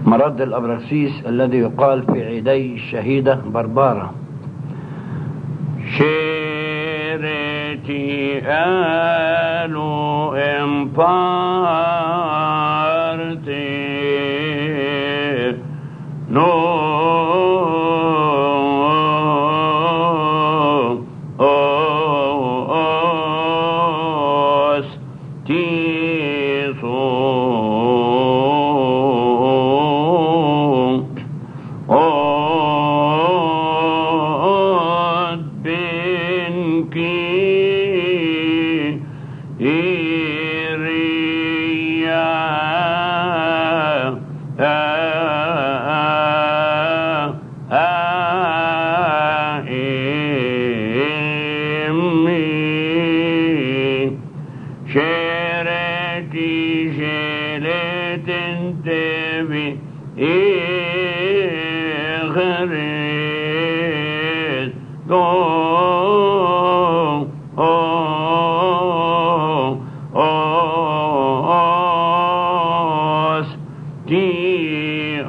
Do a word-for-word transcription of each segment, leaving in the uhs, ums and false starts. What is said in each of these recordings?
مرض الأبركسيس الذي يقال في عيدي الشهيدة بربارة. شيرتي آلو إمبارتي نو شيرتي شيلت انتبه إغريت دو أوس تي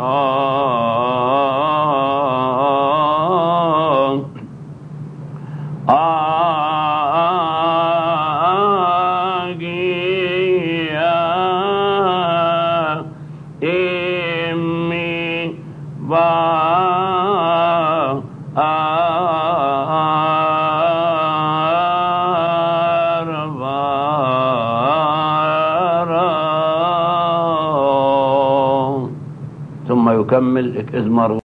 ثم يكمل إذ